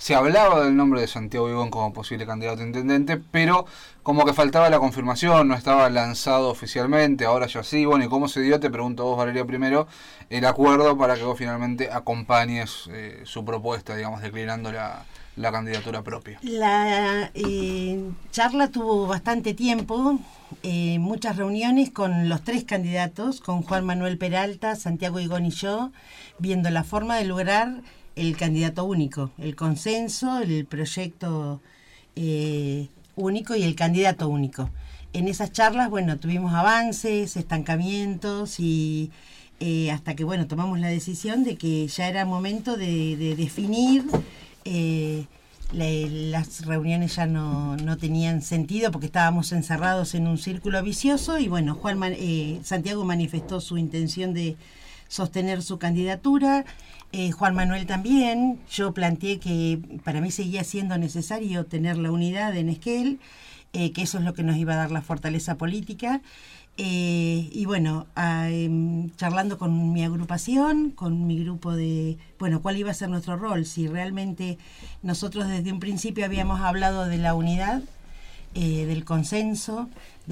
se hablaba del nombre de Santiago Higón como posible candidato a intendente, pero como que faltaba la confirmación, no estaba lanzado oficialmente, ahora ya sí. Bueno, ¿y cómo se dio? Te pregunto vos, Valeria, primero, el acuerdo para que vos finalmente acompañes su propuesta, digamos, declinando la candidatura propia. La charla tuvo bastante tiempo, muchas reuniones con los 3 candidatos, con Juan Manuel Peralta, Santiago Higón y yo, viendo la forma de lograr el candidato único, el consenso, el proyecto único y el candidato único. En esas charlas, bueno, tuvimos avances, estancamientos y hasta que, bueno, tomamos la decisión de que ya era momento de definir. Las reuniones ya no tenían sentido porque estábamos encerrados en un círculo vicioso y bueno, Santiago manifestó su intención de sostener su candidatura, Juan Manuel también. Yo planteé que para mí seguía siendo necesario tener la unidad en Esquel, que eso es lo que nos iba a dar la fortaleza política. Y bueno, charlando con mi agrupación, con mi grupo de, bueno, cuál iba a ser nuestro rol, si realmente nosotros desde un principio habíamos hablado de la unidad, del consenso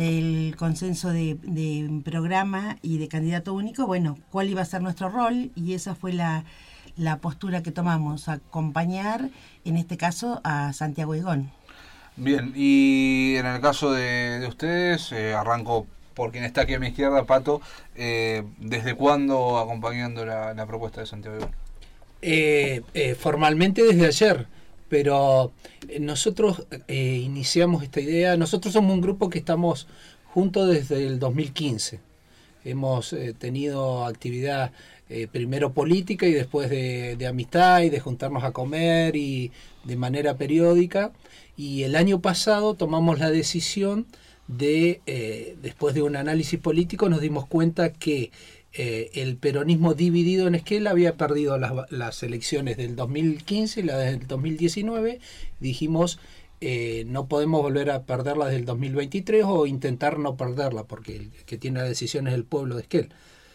de programa y de candidato único, bueno, cuál iba a ser nuestro rol, y esa fue la postura que tomamos, acompañar en este caso a Santiago Higón. Bien, y en el caso de ustedes, arranco por quien está aquí a mi izquierda, Pato, ¿desde cuándo acompañando la propuesta de Santiago Higón? Formalmente desde ayer, pero nosotros iniciamos esta idea. Nosotros somos un grupo que estamos juntos desde el 2015. Hemos tenido actividad primero política y después de amistad y de juntarnos a comer y de manera periódica. Y el año pasado tomamos la decisión después de un análisis político, nos dimos cuenta que el peronismo dividido en Esquel había perdido las elecciones del 2015 y las del 2019. Dijimos, no podemos volver a perderlas del 2023 o intentar no perderla, porque el que tiene la decisión es el pueblo de Esquel.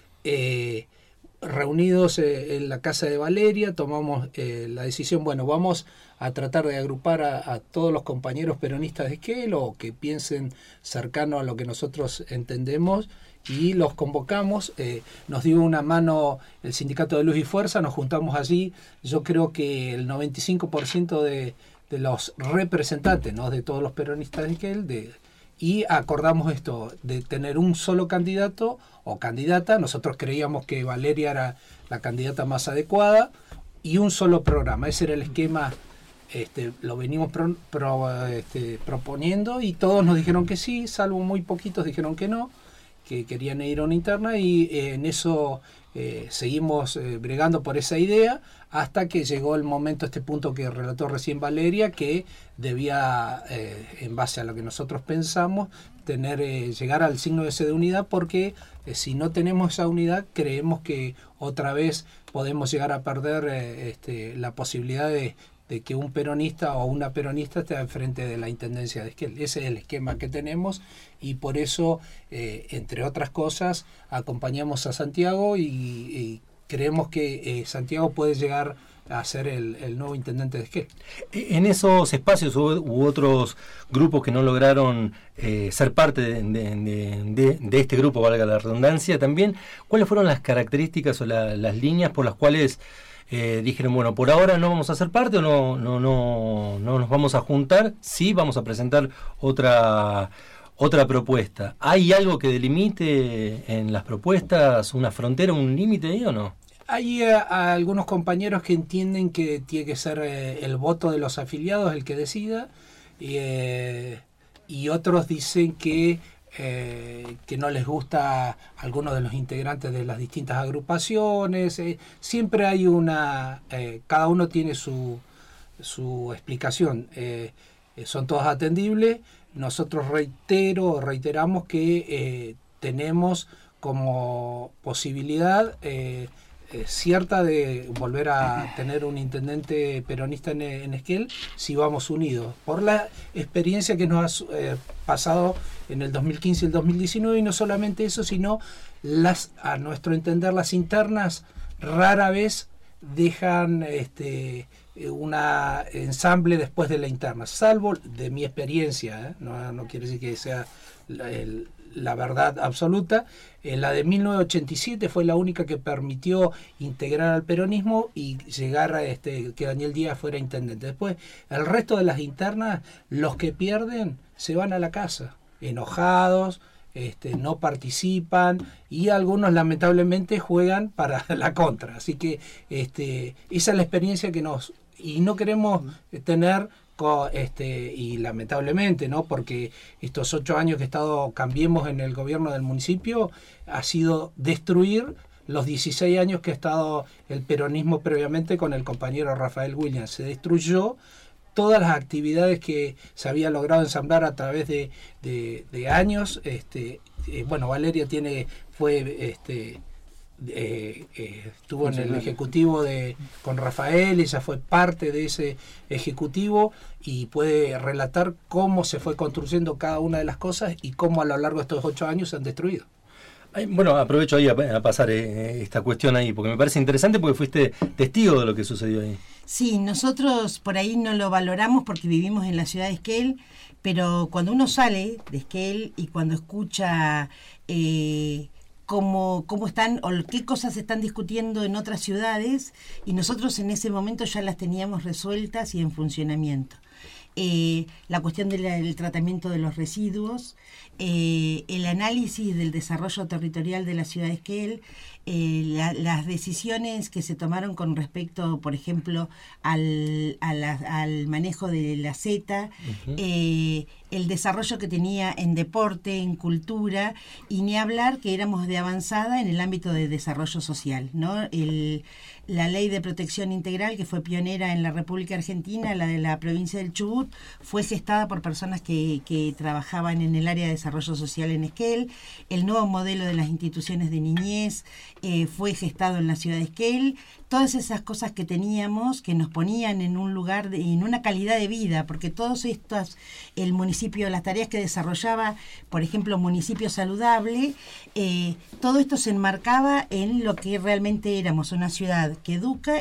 Reunidos en la casa de Valeria, tomamos la decisión, bueno, vamos a tratar de agrupar a todos los compañeros peronistas de Esquel o que piensen cercano a lo que nosotros entendemos, y los convocamos. Nos dio una mano el Sindicato de Luz y Fuerza, nos juntamos allí. Yo creo que el 95% de los representantes, ¿no?, de todos los peronistas de Esquel, y acordamos esto, de tener un solo candidato o candidata. Nosotros creíamos que Valeria era la candidata más adecuada, y un solo programa. Ese era el esquema, lo venimos proponiendo, y todos nos dijeron que sí, salvo muy poquitos dijeron que no, que querían ir a una interna, y en eso seguimos bregando por esa idea hasta que llegó el momento, este punto que relató recién Valeria, que debía, en base a lo que nosotros pensamos, llegar al signo ese de unidad, porque si no tenemos esa unidad, creemos que otra vez podemos llegar a perder la posibilidad de que un peronista o una peronista esté al frente de la intendencia de Esquel. Ese es el esquema que tenemos, y por eso, entre otras cosas, acompañamos a Santiago y creemos que Santiago puede llegar a ser el nuevo intendente de Esquel. En esos espacios hubo otros grupos que no lograron ser parte de este grupo, valga la redundancia también. ¿Cuáles fueron las características o las líneas por las cuales dijeron, bueno, por ahora no vamos a ser parte, o no nos vamos a juntar, sí vamos a presentar otra propuesta? ¿Hay algo que delimite en las propuestas una frontera, un límite ahí, o no? Hay algunos compañeros que entienden que tiene que ser el voto de los afiliados el que decida, y otros dicen que no les gusta a algunos de los integrantes de las distintas agrupaciones. Siempre hay cada uno tiene su explicación. Son todas atendibles. Nosotros reiteramos que tenemos como posibilidad cierta de volver a tener un intendente peronista en Esquel si vamos unidos, por la experiencia que nos ha pasado en el 2015 y el 2019, y no solamente eso, sino a nuestro entender las internas rara vez dejan una ensamble después de la interna, salvo de mi experiencia, no quiere decir que sea la verdad absoluta. La de 1987 fue la única que permitió integrar al peronismo y llegar a que Daniel Díaz fuera intendente. Después, el resto de las internas, los que pierden se van a la casa, enojados, no participan, y algunos lamentablemente juegan para la contra. Así que esa es la experiencia que y no queremos tener y lamentablemente, ¿no? Porque estos 8 años que he estado Cambiemos en el gobierno del municipio ha sido destruir los 16 años que ha estado el peronismo previamente con el compañero Rafael Williams. Se destruyó todas las actividades que se había logrado ensamblar a través de años. Bueno, Valeria estuvo en el ejecutivo con Rafael, ella fue parte de ese ejecutivo y puede relatar cómo se fue construyendo cada una de las cosas y cómo a lo largo de estos 8 años se han destruido. Bueno, aprovecho ahí a pasar esta cuestión ahí, porque me parece interesante, porque fuiste testigo de lo que sucedió ahí. Sí, nosotros por ahí no lo valoramos porque vivimos en la ciudad de Esquel, pero cuando uno sale de Esquel y cuando escucha cómo están o qué cosas se están discutiendo en otras ciudades, y nosotros en ese momento ya las teníamos resueltas y en funcionamiento. La cuestión del tratamiento de los residuos, el análisis del desarrollo territorial de la ciudad de Esquel, las decisiones que se tomaron con respecto, por ejemplo, al manejo de la zeta, el desarrollo que tenía en deporte, en cultura, y ni hablar que éramos de avanzada en el ámbito de desarrollo social, ¿no? La ley de protección integral, que fue pionera en la República Argentina, la de la provincia del Chubut, fue gestada por personas que trabajaban en el área de desarrollo social en Esquel. El nuevo modelo de las instituciones de niñez fue gestado en la ciudad de Esquel. Todas esas cosas que teníamos, que nos ponían en un lugar, en una calidad de vida, porque todos estos, el municipio, las tareas que desarrollaba, por ejemplo, Municipio Saludable, todo esto se enmarcaba en lo que realmente éramos, una ciudad que educa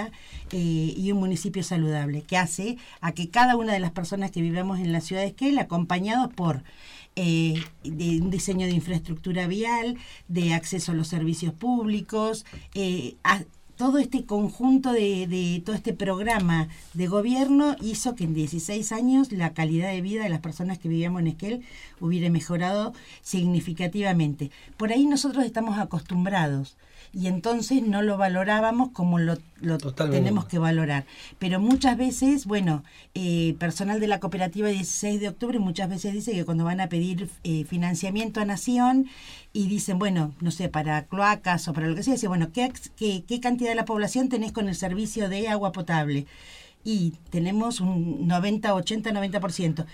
y un municipio saludable, que hace a que cada una de las personas que vivamos en la ciudad de Esquel, acompañados por de un diseño de infraestructura vial, de acceso a los servicios públicos, todo este conjunto de todo este programa de gobierno hizo que en 16 años la calidad de vida de las personas que vivíamos en Esquel hubiera mejorado significativamente. Por ahí nosotros estamos acostumbrados y entonces no lo valorábamos como lo tenemos que valorar. Pero muchas veces, personal de la cooperativa 16 de octubre muchas veces dice que cuando van a pedir financiamiento a Nación y dicen, no sé, para cloacas o para lo que sea, dice, ¿qué cantidad de la población tenés con el servicio de agua potable? Y tenemos un 90%.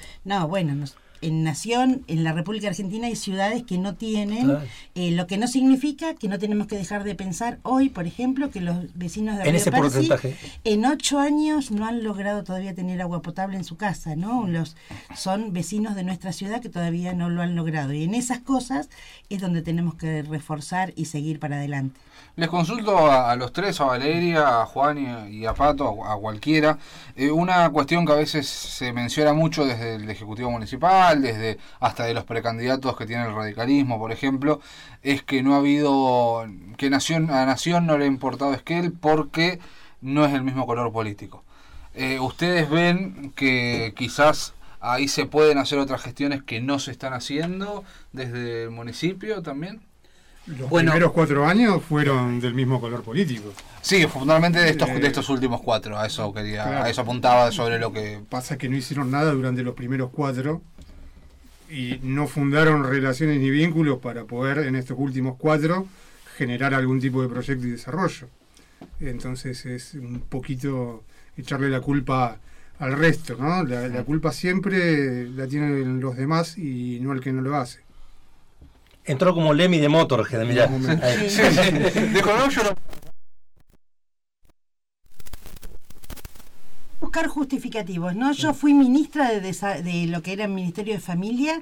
En Nación, en la República Argentina hay ciudades que no tienen, claro. Lo que no significa que no tenemos que dejar de pensar hoy, por ejemplo, que los vecinos de Río Parsi en 8 años no han logrado todavía tener agua potable en su casa, ¿no? Son vecinos de nuestra ciudad que todavía no lo han logrado, y en esas cosas es donde tenemos que reforzar y seguir para adelante. Les consulto a los tres, a Valeria, a Juan y a Pato, a cualquiera, una cuestión que a veces se menciona mucho desde el Ejecutivo Municipal, desde hasta de los precandidatos que tiene el radicalismo, por ejemplo, es que no ha habido, que a Nación no le ha importado Esquel porque no es el mismo color político. ¿Ustedes ven que quizás ahí se pueden hacer otras gestiones que no se están haciendo desde el municipio también? Los primeros 4 años fueron del mismo color político. Sí, fundamentalmente de estos últimos 4, a eso quería, claro. A eso apuntaba sobre lo que... Pasa que no hicieron nada durante los primeros 4 y no fundaron relaciones ni vínculos para poder en estos últimos 4 generar algún tipo de proyecto y desarrollo. Entonces es un poquito echarle la culpa al resto, ¿no? La culpa siempre la tienen los demás y no el que no lo hace. Entró como Lemmy de Motorhead, mirá. Buscar justificativos, ¿no? Yo fui ministra de lo que era el Ministerio de Familia,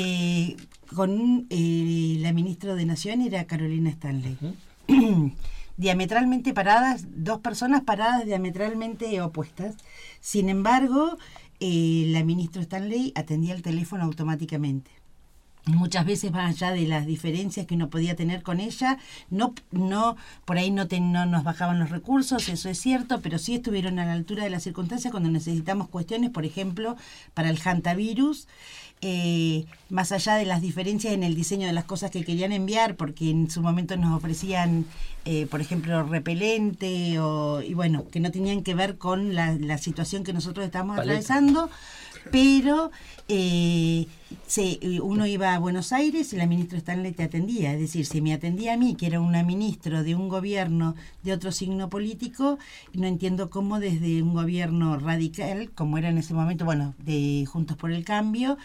con la ministra de Nación era Carolina Stanley. diametralmente paradas, dos personas paradas diametralmente opuestas. Sin embargo, la ministra Stanley atendía el teléfono automáticamente. Muchas veces más allá de las diferencias que uno podía tener con ella, por ahí no nos bajaban los recursos, eso es cierto, pero sí estuvieron a la altura de las circunstancias cuando necesitamos cuestiones, por ejemplo, para el hantavirus, más allá de las diferencias en el diseño de las cosas que querían enviar, porque en su momento nos ofrecían, por ejemplo, repelente, y bueno, que no tenían que ver con la situación que nosotros estábamos atravesando, pero uno iba a Buenos Aires y la ministra Stanley te atendía, es decir, si me atendía a mí, que era una ministra de un gobierno de otro signo político, no entiendo cómo desde un gobierno radical, como era en ese momento, bueno, de Juntos por el Cambio,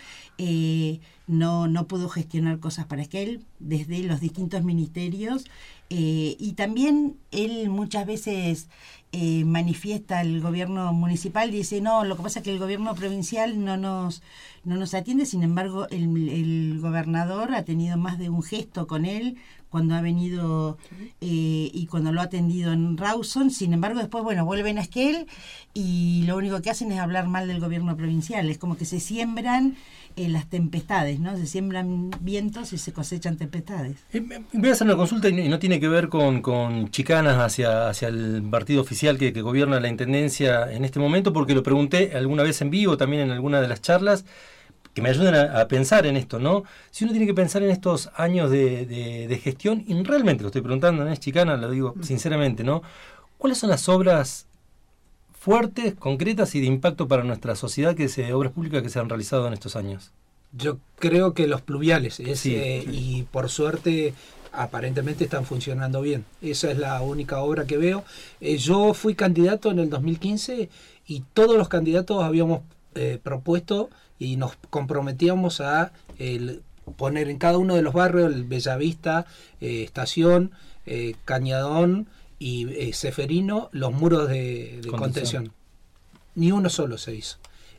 no pudo gestionar cosas para aquel desde los distintos ministerios, y también él muchas veces manifiesta el gobierno municipal, dice no, lo que pasa es que el gobierno provincial no nos atiende. Sin embargo, el gobernador ha tenido más de un gesto con él cuando ha venido y cuando lo ha atendido en Rawson. Sin embargo, después, bueno, vuelven a Esquel y lo único que hacen es hablar mal del gobierno provincial. Es como que se siembran las tempestades, ¿no? Se siembran vientos y se cosechan tempestades. Voy a hacer una consulta y no tiene que ver con chicanas hacia el partido oficial que gobierna la Intendencia en este momento, porque lo pregunté alguna vez en vivo, también en alguna de las charlas, que me ayuden a pensar en esto, ¿no? Si uno tiene que pensar en estos años de gestión, y realmente lo estoy preguntando, no es chicana, lo digo sinceramente, ¿no? ¿Cuáles son las obras fuertes, concretas y de impacto para nuestra sociedad, obras públicas que se han realizado en estos años? Yo creo que los pluviales, sí. Y por suerte aparentemente están funcionando bien. Esa es la única obra que veo. Yo fui candidato en el 2015 y todos los candidatos habíamos propuesto y nos comprometíamos a poner en cada uno de los barrios, el Bellavista, Estación, Cañadón y Ceferino, los muros de contención. Ni uno solo se hizo.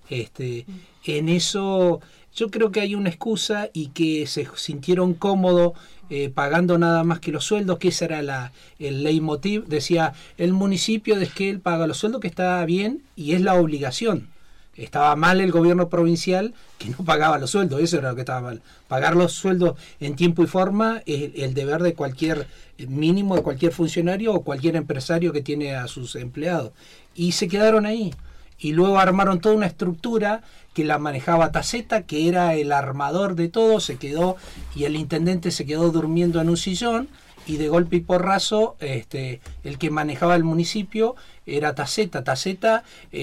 En eso yo creo que hay una excusa y que se sintieron cómodos pagando nada más que los sueldos, que ese era el leitmotiv. Decía, el municipio de Esquel paga los sueldos, que está bien y es la obligación. Estaba mal el gobierno provincial que no pagaba los sueldos, eso era lo que estaba mal. Pagar los sueldos en tiempo y forma es el deber de cualquier mínimo, de cualquier funcionario o cualquier empresario que tiene a sus empleados. Y se quedaron ahí. Y luego armaron toda una estructura que la manejaba Taceta, que era el armador de todo, se quedó, y el intendente se quedó durmiendo en un sillón, y de golpe y porrazo el que manejaba el municipio era Taceta. Taceta,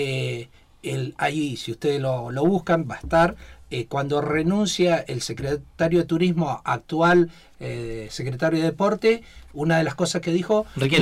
ahí si ustedes lo buscan, va a estar. Cuando renuncia el secretario de Turismo, actual secretario de Deporte, una de las cosas que dijo,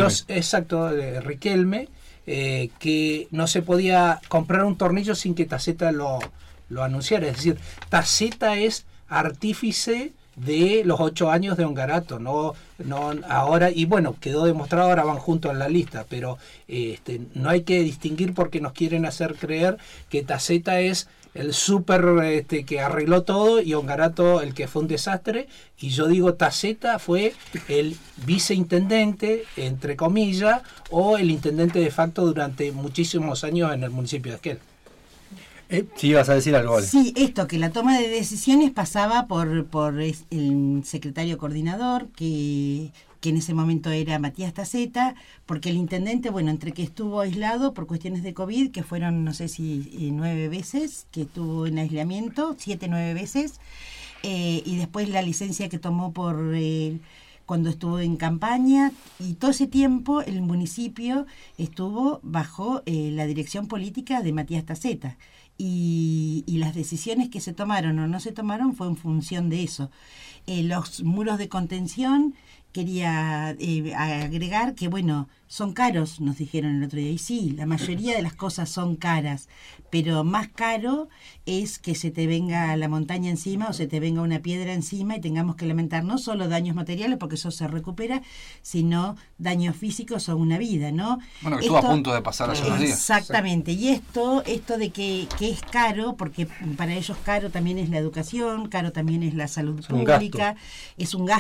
Riquelme, que no se podía comprar un tornillo sin que Taceta lo anunciara. Es decir, Taceta es artífice de los 8 años de Ongarato, no ahora, y bueno, quedó demostrado, ahora van juntos en la lista, pero no hay que distinguir, porque nos quieren hacer creer que Taceta es el súper que arregló todo y Ongarato el que fue un desastre. Y yo digo, Taceta fue el viceintendente, entre comillas, o el intendente de facto durante muchísimos años en el municipio de Esquel. Sí, vas a decir algo, ¿vale? Sí, que la toma de decisiones pasaba por el secretario coordinador, que en ese momento era Matías Taceta, porque el intendente, bueno, entre que estuvo aislado por cuestiones de COVID, que fueron, no sé si 9 veces, que estuvo en aislamiento, 7, 9 veces, y después la licencia que tomó cuando estuvo en campaña, y todo ese tiempo el municipio estuvo bajo la dirección política de Matías Taceta. Y las decisiones que se tomaron o no se tomaron fue en función de eso. Los muros de contención, quería agregar que, bueno, son caros, nos dijeron el otro día. Y sí, la mayoría de las cosas son caras, pero más caro es que se te venga la montaña encima o se te venga una piedra encima y tengamos que lamentar no solo daños materiales, porque eso se recupera, sino daños físicos o una vida, ¿no? Bueno, que estuvo a punto de pasar hace unos días. Exactamente. Sí. Y esto de que que es caro, porque para ellos caro también es la educación, caro también es la salud Es un pública, es un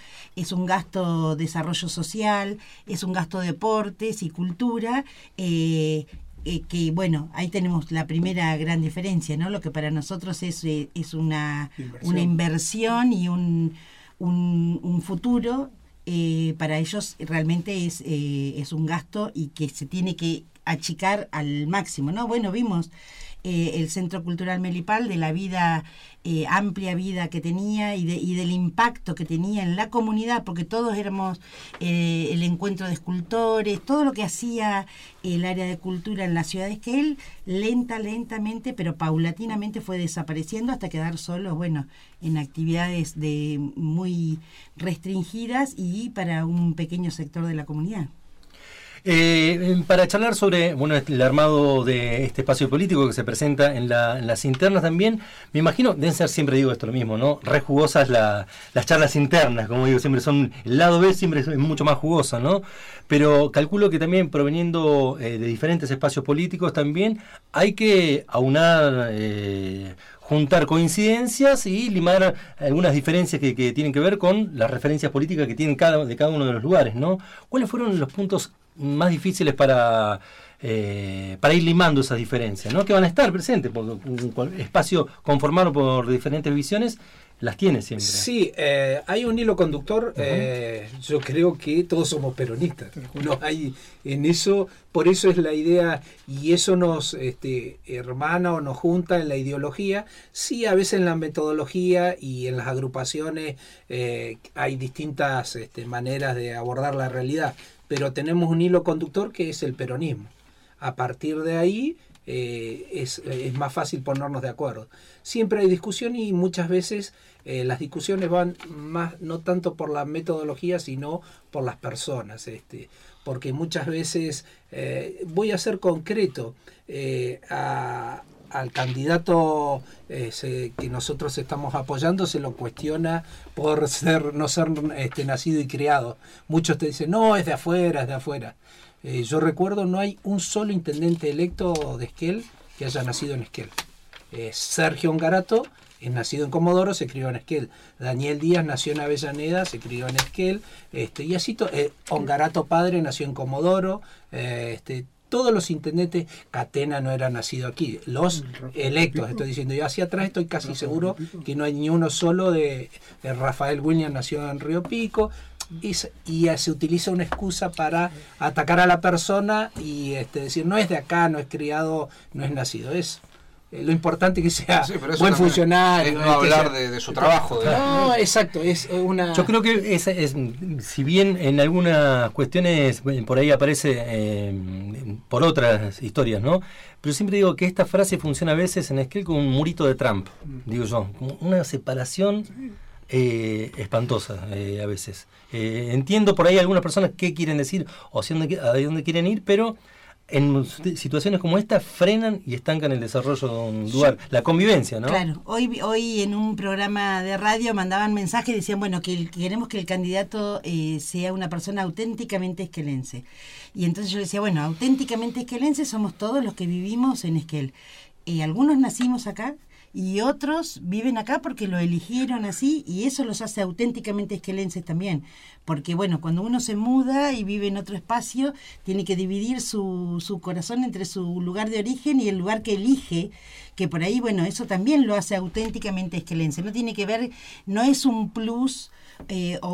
gasto desarrollo social, es un gasto deportes y cultura, que bueno, ahí tenemos la primera gran diferencia, ¿no? Lo que para nosotros es una inversión y un futuro, para ellos realmente es un gasto y que se tiene que achicar al máximo, ¿no? Bueno, vimos el Centro Cultural Melipal, de la vida, amplia vida que tenía y del impacto que tenía en la comunidad, porque todos éramos el encuentro de escultores, todo lo que hacía el área de cultura en la ciudad de Esquel, lentamente, pero paulatinamente fue desapareciendo hasta quedar solo, bueno, en actividades muy restringidas y para un pequeño sector de la comunidad. Para charlar sobre el armado de este espacio político que se presenta en las internas también, me imagino, deben ser, siempre digo esto lo mismo, ¿no? Re jugosas las charlas internas, como digo, siempre son, el lado B siempre es mucho más jugoso, ¿no? Pero calculo que también proveniendo de diferentes espacios políticos también hay que aunar, juntar coincidencias y limar algunas diferencias que tienen que ver con las referencias políticas que tienen cada uno de los lugares, ¿no? ¿Cuáles fueron los puntos más difíciles para ir limando esas diferencias, ¿no? Que van a estar presentes, porque un espacio conformado por diferentes visiones las tiene siempre. Sí, hay un hilo conductor. Yo creo que todos somos peronistas. No hay en eso, por eso es la idea, y eso nos hermana o nos junta en la ideología. Sí, a veces en la metodología y en las agrupaciones hay distintas maneras de abordar la realidad, pero tenemos un hilo conductor que es el peronismo. A partir de ahí es más fácil ponernos de acuerdo. Siempre hay discusión y muchas veces las discusiones van más, no tanto por la metodología, sino por las personas. Porque muchas veces, voy a ser concreto, al candidato que nosotros estamos apoyando se lo cuestiona por no ser nacido y criado. Muchos te dicen, no, es de afuera. Yo recuerdo, no hay un solo intendente electo de Esquel que haya nacido en Esquel. Sergio Ongarato es nacido en Comodoro, se crió en Esquel. Daniel Díaz nació en Avellaneda, se crió en Esquel. Y así, Ongarato padre nació en Comodoro. Todos los intendentes, Catena no era nacido aquí, los electos, estoy diciendo, yo hacia atrás estoy casi seguro que no hay ni uno solo de Rafael William nació en Río Pico, y se utiliza una excusa para atacar a la persona y decir, no es de acá, no es criado, no es nacido, es lo importante que sea buen funcionario. Es no hablar de su trabajo. No, exacto, es una... Yo creo que si bien en algunas cuestiones por ahí aparece por otras historias, ¿no? Pero siempre digo que esta frase funciona a veces en Esquel como un murito de Trump, digo yo, como una separación espantosa a veces. Entiendo por ahí algunas personas qué quieren decir o a dónde quieren ir, pero en situaciones como esta frenan y estancan el desarrollo de un lugar, la convivencia, ¿no? Claro, hoy en un programa de radio mandaban mensajes y decían, bueno, que queremos que el candidato sea una persona auténticamente esquelense. Y entonces yo decía, bueno, auténticamente esquelense somos todos los que vivimos en Esquel. Algunos nacimos acá y otros viven acá porque lo eligieron así, y eso los hace auténticamente esquelenses también, porque bueno, cuando uno se muda y vive en otro espacio, tiene que dividir su corazón entre su lugar de origen y el lugar que elige, que por ahí, bueno, eso también lo hace auténticamente esquelense. No tiene que ver, no es un plus o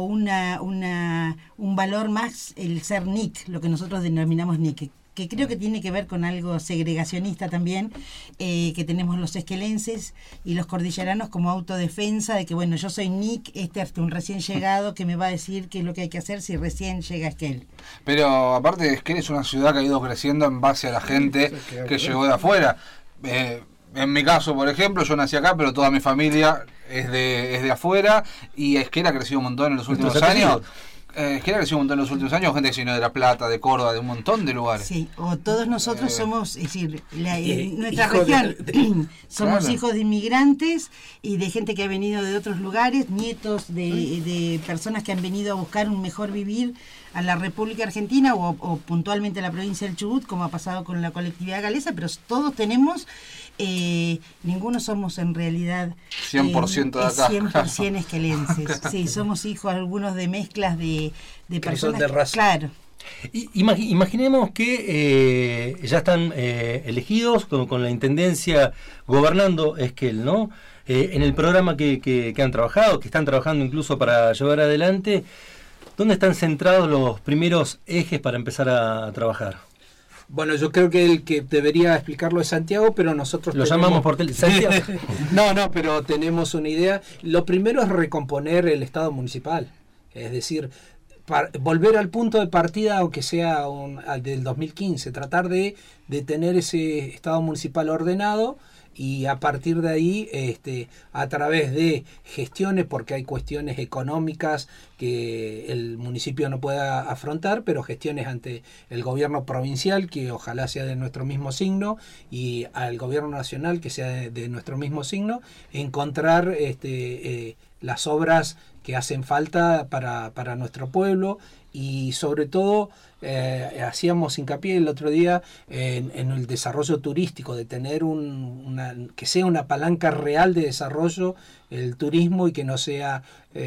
un valor más el ser NIC, lo que nosotros denominamos NIC, que creo que tiene que ver con algo segregacionista también, que tenemos los esquelenses y los cordilleranos como autodefensa de que, bueno, yo soy Nick, un recién llegado que me va a decir qué es lo que hay que hacer si recién llega a Esquel. Pero aparte, Esquel es una ciudad que ha ido creciendo en base a la gente que llegó de afuera. En mi caso, por ejemplo, yo nací acá, pero toda mi familia es de afuera, y Esquel ha crecido un montón en los últimos años. Esquel ha crecido un montón en los últimos años, gente que se vino de La Plata, de Córdoba, de un montón de lugares. Sí, o todos nosotros somos, es decir, nuestra región, somos claro, hijos de inmigrantes y de gente que ha venido de otros lugares, nietos de personas que han venido a buscar un mejor vivir a la República Argentina o puntualmente a la provincia del Chubut, como ha pasado con la colectividad galesa, pero todos tenemos ninguno somos en realidad 100% de acá. 100% esquelenses. Sí, somos hijos algunos de mezclas de personas. De raza. Claro. Imaginemos que ya están elegidos con la intendencia gobernando Esquel, ¿no? En el programa que han trabajado, que están trabajando incluso para llevar adelante, ¿dónde están centrados los primeros ejes para empezar a trabajar? Bueno, yo creo que el que debería explicarlo es Santiago, pero nosotros lo llamamos por Santiago. No, pero tenemos una idea. Lo primero es recomponer el Estado municipal, es decir, volver al punto de partida, aunque sea al del 2015, tratar de tener ese Estado municipal ordenado, y a partir de ahí, a través de gestiones, porque hay cuestiones económicas que el municipio no pueda afrontar, pero gestiones ante el gobierno provincial, que ojalá sea de nuestro mismo signo, y al gobierno nacional, que sea de nuestro mismo signo, encontrar las obras que hacen falta para nuestro pueblo, y sobre todo hacíamos hincapié el otro día en el desarrollo turístico, de tener que sea una palanca real de desarrollo el turismo, y que no sea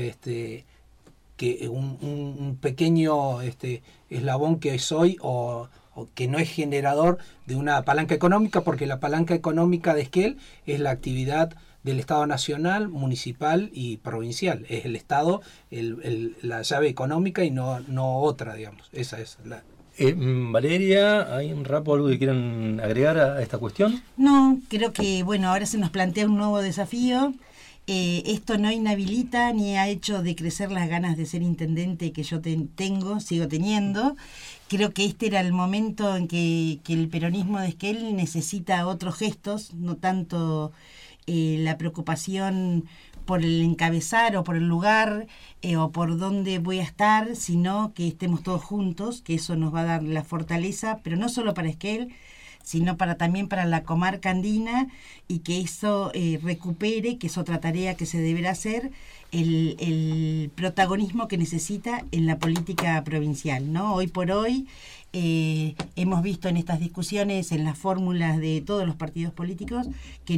que un pequeño eslabón que es hoy, o que no es generador de una palanca económica, porque la palanca económica de Esquel es la actividad del Estado nacional, municipal y provincial. Es el Estado la llave económica, y no otra, digamos. Esa es la... Valeria, ¿hay un rapo algo que quieran agregar a esta cuestión? No, creo que ahora se nos plantea un nuevo desafío. Esto no inhabilita ni ha hecho decrecer las ganas de ser intendente que yo sigo teniendo. Creo que este era el momento en que el peronismo de Esquel necesita otros gestos, no tanto la preocupación por el encabezar o por el lugar o por dónde voy a estar, sino que estemos todos juntos, que eso nos va a dar la fortaleza, pero no solo para Esquel, sino también para la comarca andina, y que eso recupere, que es otra tarea que se deberá hacer, el protagonismo que necesita en la política provincial, ¿no? Hoy por hoy hemos visto en estas discusiones, en las fórmulas de todos los partidos políticos, que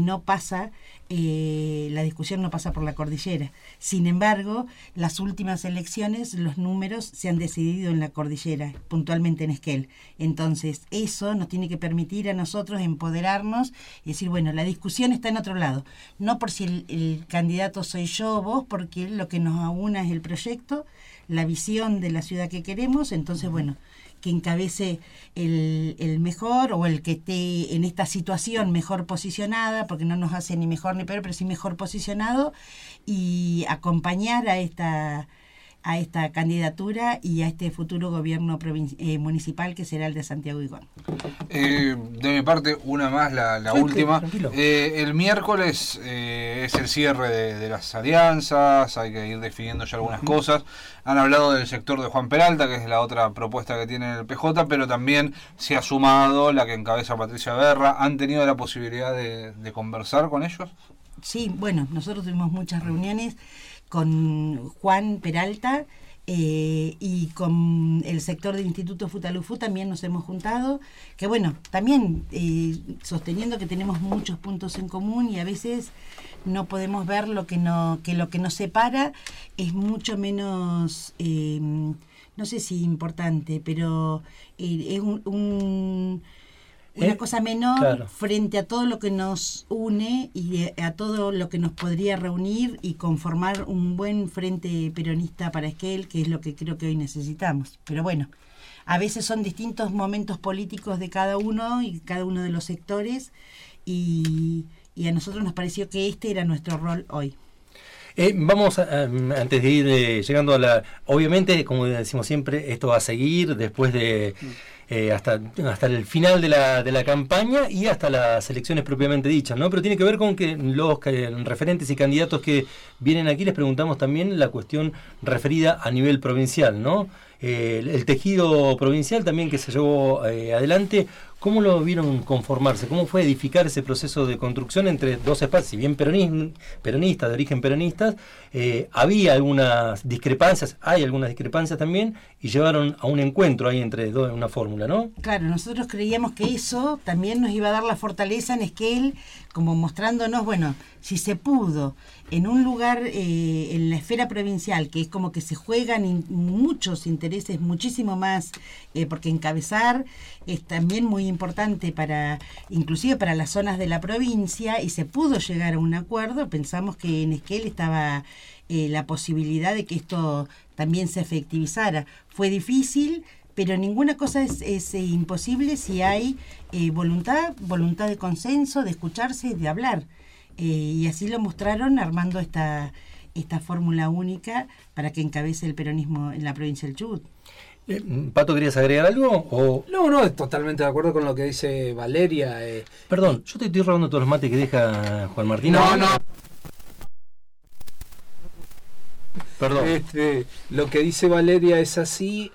la discusión no pasa por la cordillera. Sin embargo, las últimas elecciones, los números se han decidido en la cordillera, puntualmente en Esquel. Entonces, eso nos tiene que permitir a nosotros empoderarnos y decir, bueno, la discusión está en otro lado. No por si el candidato soy yo o vos, porque lo que nos aúna es el proyecto, la visión de la ciudad que queremos. Entonces, bueno, que encabece el mejor, o el que esté en esta situación mejor posicionada, porque no nos hace ni mejor ni peor, pero sí mejor posicionado, y acompañar a esta candidatura y a este futuro gobierno municipal, que será el de Santiago Iguón. De mi parte, una más, la última. El miércoles es el cierre de las alianzas, hay que ir definiendo ya algunas cosas. Han hablado del sector de Juan Peralta, que es la otra propuesta que tiene el PJ, pero también se ha sumado la que encabeza Patricia Berra. ¿Han tenido la posibilidad de conversar con ellos? Sí, bueno, nosotros tuvimos muchas reuniones con Juan Peralta y con el sector del Instituto Futalufú también nos hemos juntado, que bueno, también sosteniendo que tenemos muchos puntos en común, y a veces no podemos ver lo que nos separa es mucho menos, no sé si importante, pero es una cosa menor, claro, frente a todo lo que nos une y a todo lo que nos podría reunir y conformar un buen frente peronista para Esquel, que es lo que creo que hoy necesitamos. Pero bueno, a veces son distintos momentos políticos de cada uno y cada uno de los sectores, y a nosotros nos pareció que este era nuestro rol hoy. Vamos, antes de ir llegando a obviamente, como decimos siempre, esto va a seguir después de hasta el final de la campaña y hasta las elecciones propiamente dichas, ¿no? Pero tiene que ver con que los referentes y candidatos que vienen aquí, les preguntamos también la cuestión referida a nivel provincial, ¿no? El tejido provincial también que se llevó adelante. ¿Cómo lo vieron conformarse? ¿Cómo fue edificar ese proceso de construcción entre dos espacios? Si bien peronistas, de origen peronistas, había algunas discrepancias, hay algunas discrepancias también, y llevaron a un encuentro ahí entre dos en una fórmula, ¿no? Claro, nosotros creíamos que eso también nos iba a dar la fortaleza en Esquel, como mostrándonos, bueno, si se pudo en un lugar, en la esfera provincial, que es como que se juegan muchos intereses, muchísimo más, porque encabezar es también muy importante inclusive para las zonas de la provincia, y se pudo llegar a un acuerdo. Pensamos que en Esquel estaba la posibilidad de que esto también se efectivizara. Fue difícil, pero ninguna cosa es imposible si hay voluntad de consenso, de escucharse, de hablar. Y así lo mostraron armando esta fórmula única para que encabece el peronismo en la provincia del Chubut. Pato, ¿querías agregar algo? ¿O? No, totalmente de acuerdo con lo que dice Valeria. Perdón, yo te estoy robando todos los mates que deja Juan Martín. No. Perdón. Lo que dice Valeria es así,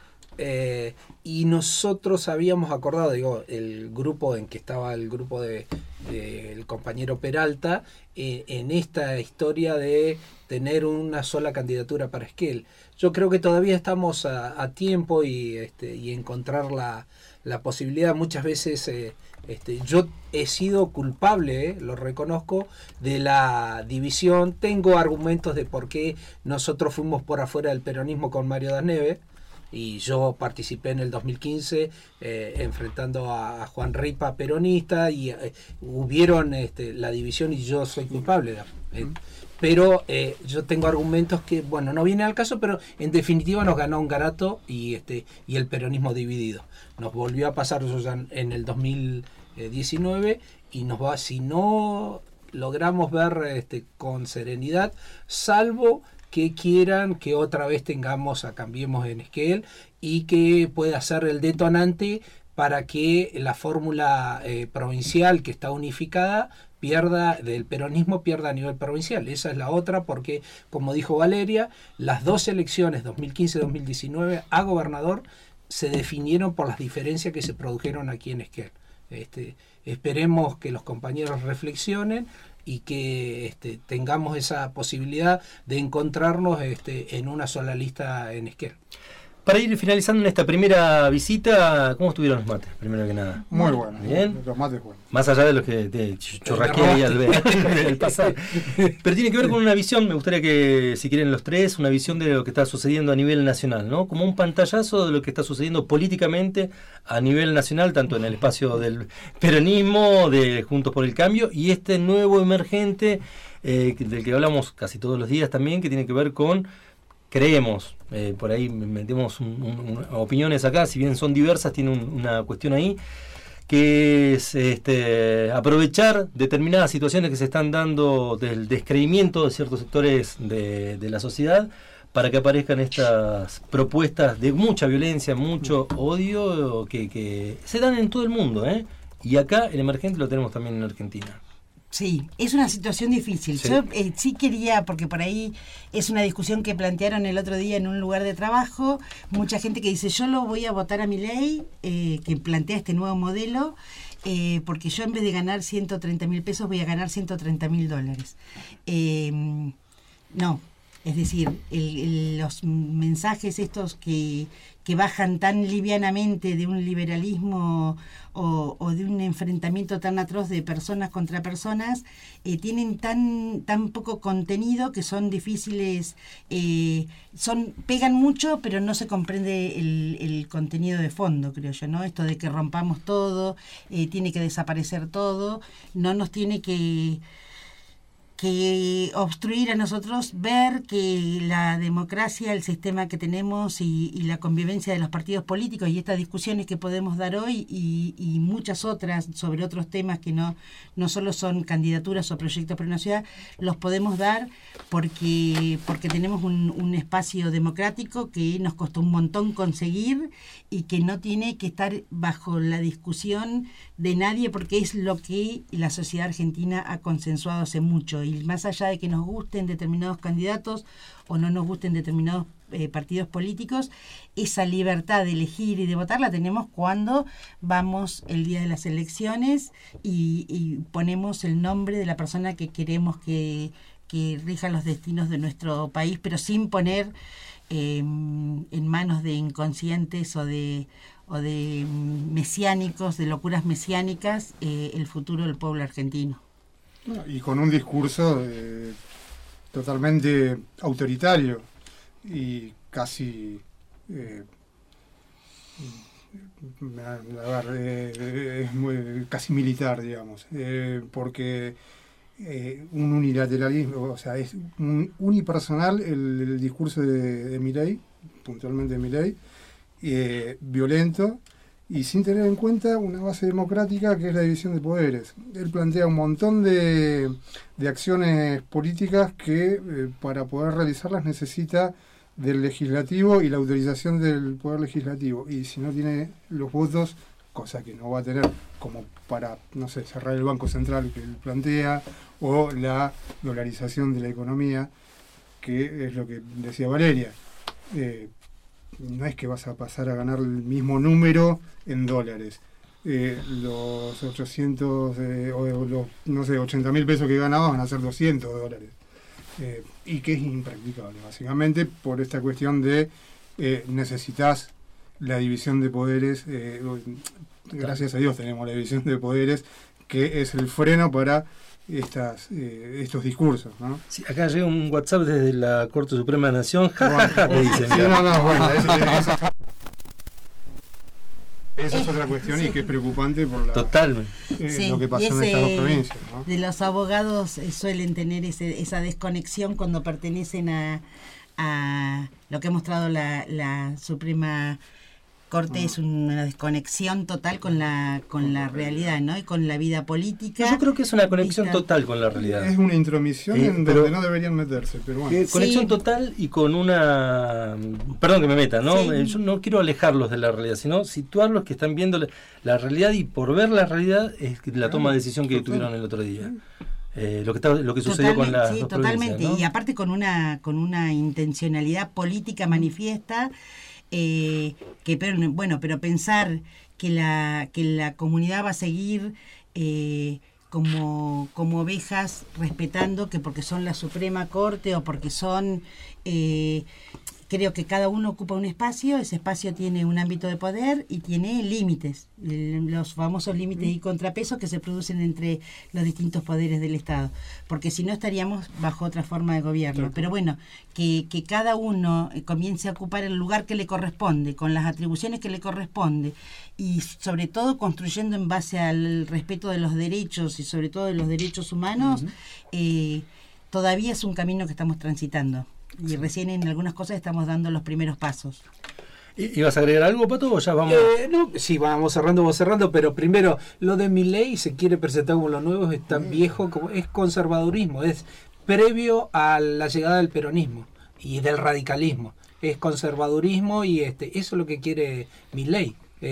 y nosotros habíamos acordado, el grupo en que estaba el grupo del compañero Peralta, en esta historia de tener una sola candidatura para Esquel. Yo creo que todavía estamos a tiempo y encontrar la posibilidad. Muchas veces yo he sido culpable, lo reconozco, de la división. Tengo argumentos de por qué nosotros fuimos por afuera del peronismo con Mario Das Neves, y yo participé en el 2015 enfrentando a Juan Ripa, peronista, y hubieron la división, y yo soy culpable. Pero yo tengo argumentos que, bueno, no vienen al caso, pero en definitiva nos ganó un Garato y el peronismo dividido. Nos volvió a pasar eso ya en el 2019, y si no logramos ver con serenidad, salvo que quieran que otra vez cambiemos en Esquel, y que pueda ser el detonante para que la fórmula provincial, que está unificada, del peronismo pierda a nivel provincial. Esa es la otra, porque, como dijo Valeria, las dos elecciones, 2015-2019, a gobernador, se definieron por las diferencias que se produjeron aquí en Esquel. Esperemos que los compañeros reflexionen y que tengamos esa posibilidad de encontrarnos en una sola lista en Esquel. Para ir finalizando en esta primera visita, ¿cómo estuvieron los mates? Primero que nada. Muy bueno. ¿Bien? Los mates buenos. Más allá de los que te chorraqué ahí al pasar. Pero tiene que ver con una visión, me gustaría que, si quieren los tres, una visión de lo que está sucediendo a nivel nacional, ¿no? Como un pantallazo de lo que está sucediendo políticamente a nivel nacional, tanto en el espacio del peronismo, de Juntos por el Cambio, y este nuevo emergente del que hablamos casi todos los días también, que tiene que ver con... Creemos, por ahí metemos opiniones acá, si bien son diversas, tiene una cuestión ahí, que es aprovechar determinadas situaciones que se están dando del descreimiento de ciertos sectores de la sociedad, para que aparezcan estas propuestas de mucha violencia, mucho odio, que se dan en todo el mundo, y acá el emergente lo tenemos también en Argentina. Sí, es una situación difícil. Sí. Yo sí quería, porque por ahí es una discusión que plantearon el otro día en un lugar de trabajo, mucha gente que dice, yo lo voy a votar a Milei, que plantea este nuevo modelo, porque yo en vez de ganar 130.000 pesos voy a ganar $130.000. No, es decir, los mensajes estos que bajan tan livianamente de un liberalismo o de un enfrentamiento tan atroz de personas contra personas, tienen tan poco contenido que son difíciles, pegan mucho, pero no se comprende el contenido de fondo, creo yo, ¿no? Esto de que rompamos todo, tiene que desaparecer todo, no nos tiene que obstruir a nosotros ver que la democracia, el sistema que tenemos y la convivencia de los partidos políticos y estas discusiones que podemos dar hoy y muchas otras sobre otros temas que no solo son candidaturas o proyectos para una ciudad, los podemos dar porque tenemos un espacio democrático que nos costó un montón conseguir y que no tiene que estar bajo la discusión de nadie, porque es lo que la sociedad argentina ha consensuado hace mucho. Y más allá de que nos gusten determinados candidatos o no nos gusten determinados partidos políticos, esa libertad de elegir y de votar la tenemos cuando vamos el día de las elecciones y ponemos el nombre de la persona que queremos que rija los destinos de nuestro país, pero sin poner en manos de inconscientes o de mesiánicos, de locuras mesiánicas, el futuro del pueblo argentino. Y con un discurso totalmente autoritario y casi casi militar, digamos, porque un unilateralismo, o sea, es un unipersonal el discurso de Milei, puntualmente de Milei, violento y sin tener en cuenta una base democrática que es la división de poderes. Él plantea un montón de acciones políticas que para poder realizarlas necesita del legislativo y la autorización del poder legislativo, y si no tiene los votos, cosa que no va a tener, como para, no sé, cerrar el Banco Central que él plantea, o la dolarización de la economía, que es lo que decía Valeria. No es que vas a pasar a ganar el mismo número en dólares. Los 800 o los, no sé, 80.000 pesos que ganabas van a ser 200 dólares. Y que es impracticable, básicamente, por esta cuestión de necesitas la división de poderes. Gracias a Dios tenemos la división de poderes, que es el freno para estos discursos, ¿no? Sí, acá llega un WhatsApp desde la Corte Suprema de la Nación, me dicen. Sí, bueno, esa es otra cuestión, y que es preocupante por Totalmente. Lo que pasó en estas dos provincias, ¿no? De los abogados suelen tener esa desconexión cuando pertenecen a lo que ha mostrado la Suprema Corte. Es una desconexión total con la realidad, ¿no? Y con la vida política. Yo creo que es una conexión total con la realidad. Es una intromisión en donde no deberían meterse, pero bueno. Conexión total y con una... Perdón que me meta, ¿no? Sí. Yo no quiero alejarlos de la realidad, sino situarlos que están viendo la realidad, y por ver la realidad es la toma de decisión que tuvieron el otro día. Lo que sucedió con las dos totalmente, provincias, ¿no? Y aparte con una intencionalidad política manifiesta. Pero pensar que la comunidad va a seguir como ovejas, respetando que porque son la Suprema Corte o porque son... creo que cada uno ocupa un espacio, ese espacio tiene un ámbito de poder y tiene límites, los famosos límites y contrapesos que se producen entre los distintos poderes del Estado, porque si no estaríamos bajo otra forma de gobierno. Pero bueno, que cada uno comience a ocupar el lugar que le corresponde, con las atribuciones que le corresponde, y sobre todo construyendo en base al respeto de los derechos y sobre todo de los derechos humanos, todavía es un camino que estamos transitando. Y recién en algunas cosas estamos dando los primeros pasos. ¿Ibas a agregar algo, Pato, o ya vamos? No, sí, vamos cerrando, pero primero, lo de Milei se quiere presentar como lo nuevo, es tan viejo como es conservadurismo, es previo a la llegada del peronismo y del radicalismo. Es conservadurismo y eso es lo que quiere Milei.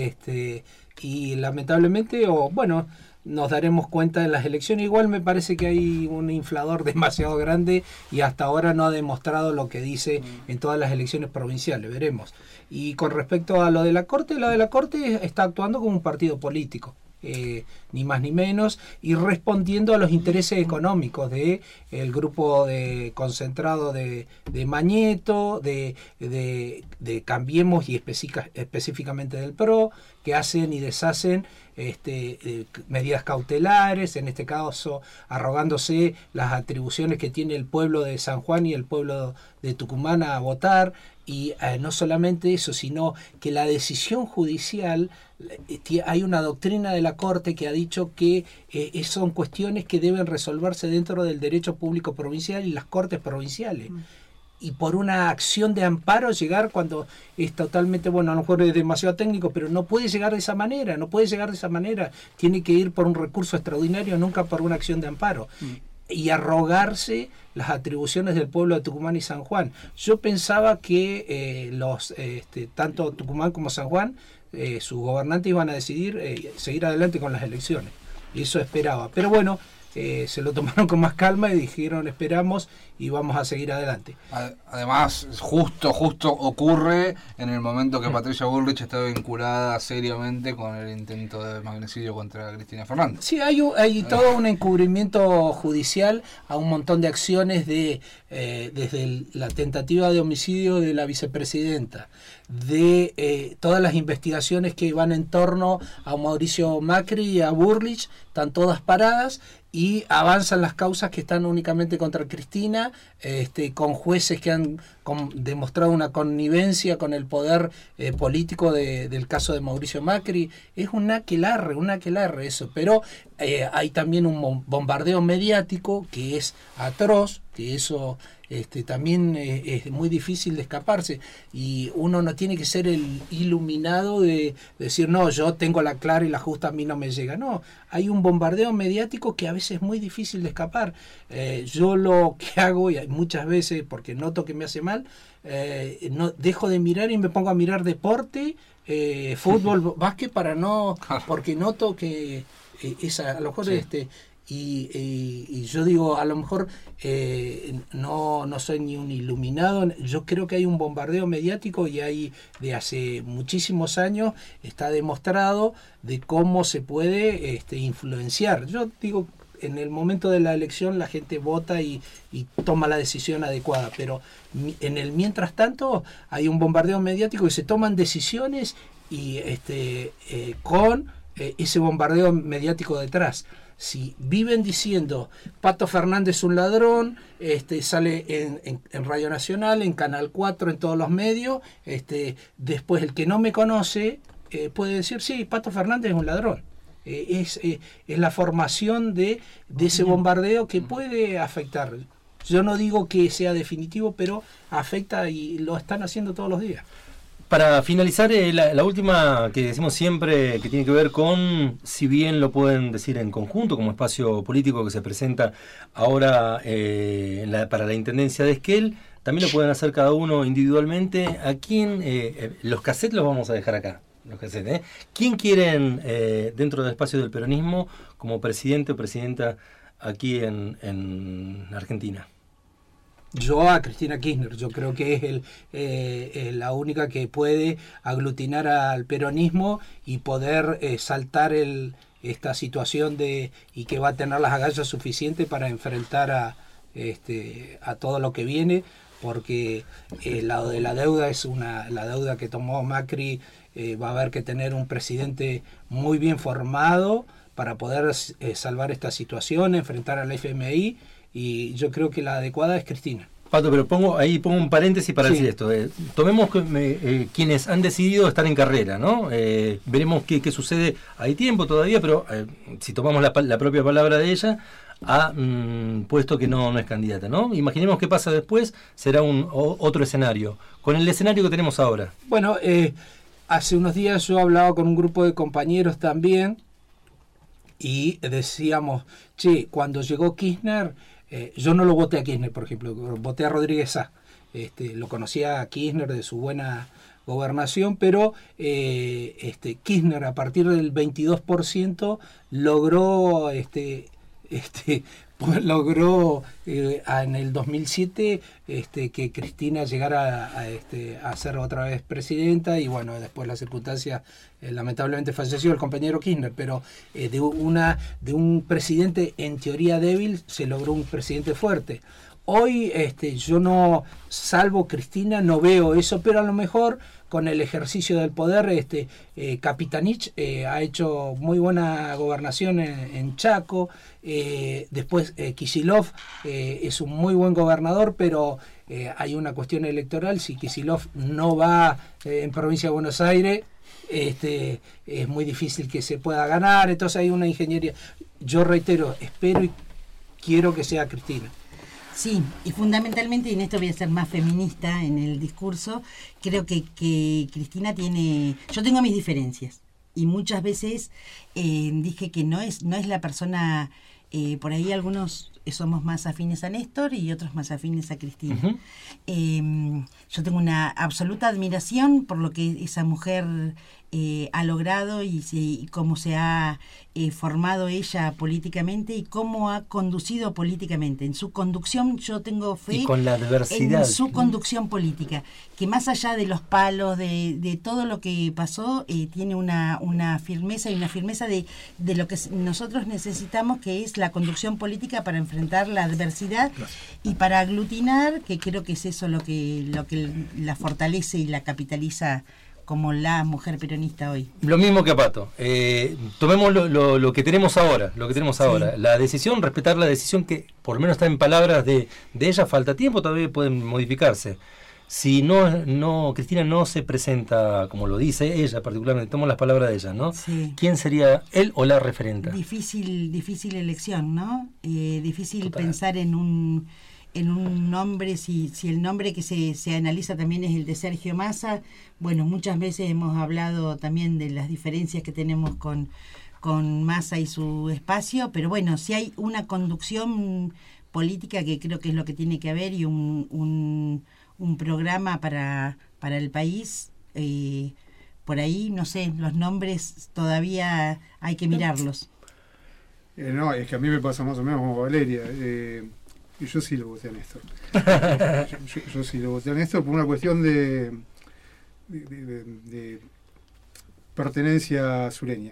Y lamentablemente, nos daremos cuenta en las elecciones. Igual me parece que hay un inflador demasiado grande y hasta ahora no ha demostrado lo que dice en todas las elecciones provinciales, veremos. Y con respecto a lo de la Corte está actuando como un partido político, ni más ni menos, y respondiendo a los intereses económicos de el grupo de concentrado de Mañeto, de Cambiemos y específicamente del PRO, que hacen y deshacen medidas cautelares, en este caso arrogándose las atribuciones que tiene el pueblo de San Juan y el pueblo de Tucumán a votar. Y no solamente eso, sino que la decisión judicial, hay una doctrina de la Corte que ha dicho que son cuestiones que deben resolverse dentro del derecho público provincial y las Cortes provinciales. Y por una acción de amparo llegar cuando es totalmente, a lo mejor es demasiado técnico, pero no puede llegar de esa manera, tiene que ir por un recurso extraordinario, nunca por una acción de amparo. Y arrogarse las atribuciones del pueblo de Tucumán y San Juan. Yo pensaba que tanto Tucumán como San Juan, sus gobernantes iban a decidir seguir adelante con las elecciones. Y eso esperaba. Pero bueno, se lo tomaron con más calma y dijeron esperamos y vamos a seguir adelante. Además, justo ocurre en el momento que Patricia Bullrich está vinculada seriamente con el intento de magnicidio contra Cristina Fernández. Sí, hay todo un encubrimiento judicial a un montón de acciones desde la tentativa de homicidio de la vicepresidenta, de todas las investigaciones que van en torno a Mauricio Macri y a Bullrich, están todas paradas y avanzan las causas que están únicamente contra Cristina, con jueces que han demostrado una connivencia con el poder político del caso de Mauricio Macri. Es un aquelarre eso, pero hay también un bombardeo mediático que es atroz, que eso también es muy difícil de escaparse, y uno no tiene que ser el iluminado de decir no, yo tengo la clara y la justa, a mí no me llega. No, hay un bombardeo mediático que a veces es muy difícil de escapar. Yo lo que hago, y muchas veces porque noto que me hace mal, no dejo de mirar y me pongo a mirar deporte, fútbol, básquet, porque noto que a lo mejor sí. Y yo digo, a lo mejor no soy ni un iluminado, yo creo que hay un bombardeo mediático y hay de hace muchísimos años, está demostrado de cómo se puede influenciar. Yo digo, en el momento de la elección la gente vota y toma la decisión adecuada, pero en el mientras tanto hay un bombardeo mediático y se toman decisiones y con ese bombardeo mediático detrás. Si viven diciendo Pato Fernández es un ladrón, sale en Radio Nacional, en Canal 4, en todos los medios, después el que no me conoce puede decir, sí, Pato Fernández es un ladrón. Es la formación de ese bombardeo que puede afectar. Yo no digo que sea definitivo, pero afecta y lo están haciendo todos los días. Para finalizar, la última que decimos siempre, que tiene que ver con, si bien lo pueden decir en conjunto como espacio político que se presenta ahora para la Intendencia de Esquel, también lo pueden hacer cada uno individualmente. ¿A quién? Los cassettes los vamos a dejar acá. Los cassettes, ¿Quién quieren dentro del espacio del peronismo como presidente o presidenta aquí en Argentina? Yo a Cristina Kirchner, yo creo que es la única que puede aglutinar al peronismo y poder saltar esta situación y que va a tener las agallas suficientes para enfrentar a todo lo que viene, porque lado de la deuda la deuda que tomó Macri, va a haber que tener un presidente muy bien formado para poder salvar esta situación, enfrentar al FMI. Y yo creo que la adecuada es Cristina. Pato, pero pongo un paréntesis para decir esto. Tomemos quienes han decidido estar en carrera, ¿no? Veremos qué sucede. Hay tiempo todavía, pero si tomamos la propia palabra de ella, ha puesto que no es candidata, ¿no? Imaginemos qué pasa después, será otro escenario. Con el escenario que tenemos ahora. Bueno, hace unos días yo hablaba con un grupo de compañeros también y decíamos, cuando llegó Kirchner, yo no lo voté a Kirchner, por ejemplo, voté a Rodríguez Sá. Lo conocía a Kirchner de su buena gobernación, pero Kirchner a partir del 22% logró en el 2007 que Cristina llegara a ser otra vez presidenta, y bueno, después las circunstancias, lamentablemente falleció el compañero Kirchner, pero de un presidente en teoría débil se logró un presidente fuerte. Hoy yo no, salvo Cristina, no veo eso, pero a lo mejor con el ejercicio del poder, Capitanich ha hecho muy buena gobernación en Chaco, después Kicillof es un muy buen gobernador, pero hay una cuestión electoral. Si Kicillof no va en provincia de Buenos Aires, es muy difícil que se pueda ganar, entonces hay una ingeniería. Yo reitero, espero y quiero que sea Cristina. Sí, y fundamentalmente, y en esto voy a ser más feminista en el discurso, creo que Cristina tiene... Yo tengo mis diferencias, y muchas veces dije que no es la persona... por ahí algunos somos más afines a Néstor y otros más afines a Cristina. Uh-huh. Yo tengo una absoluta admiración por lo que esa mujer ha logrado y cómo se ha formado ella políticamente y cómo ha conducido políticamente. En su conducción yo tengo fe y con la adversidad. En su conducción política, que más allá de los palos, de todo lo que pasó, tiene una firmeza y una firmeza de lo que nosotros necesitamos, que es la conducción política para enfrentar la adversidad y para aglutinar, que creo que es eso lo que la fortalece y la capitaliza como la mujer peronista hoy. Lo mismo que a Pato. Tomemos lo que tenemos ahora, Sí. La decisión, respetar la decisión que por lo menos está en palabras de ella, falta tiempo, todavía pueden modificarse. Si Cristina no se presenta, como lo dice ella particularmente, tomo las palabras de ella, ¿no? Sí. ¿Quién sería él o la referenta? Difícil elección, ¿no? Difícil Total. pensar en un nombre, si el nombre que se analiza también es el de Sergio Massa. Bueno, muchas veces hemos hablado también de las diferencias que tenemos con Massa y su espacio, pero bueno, si hay una conducción política, que creo que es lo que tiene que haber, y un programa para el país, por ahí, no sé, los nombres todavía hay que mirarlos. No, es que a mí me pasa más o menos como Valeria. Y yo sí lo voté a Néstor. yo sí lo voté a Néstor por una cuestión de pertenencia sureña.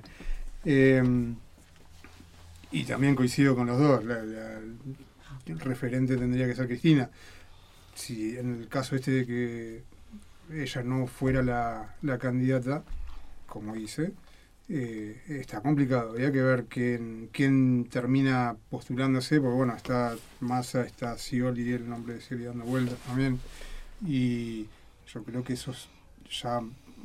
Y también coincido con los dos. El referente tendría que ser Cristina. Si en el caso este de que ella no fuera la candidata, como dice, está complicado. Habría que ver quién termina postulándose, porque bueno, está Massa, está Scioli, el nombre de Scioli dando vueltas también, y yo creo que esos ya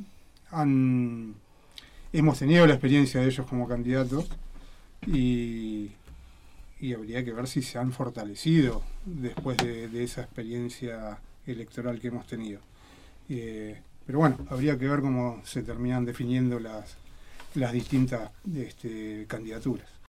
hemos tenido la experiencia de ellos como candidatos, y habría que ver si se han fortalecido después de esa experiencia electoral que hemos tenido. Pero bueno, habría que ver cómo se terminan definiendo las distintas candidaturas.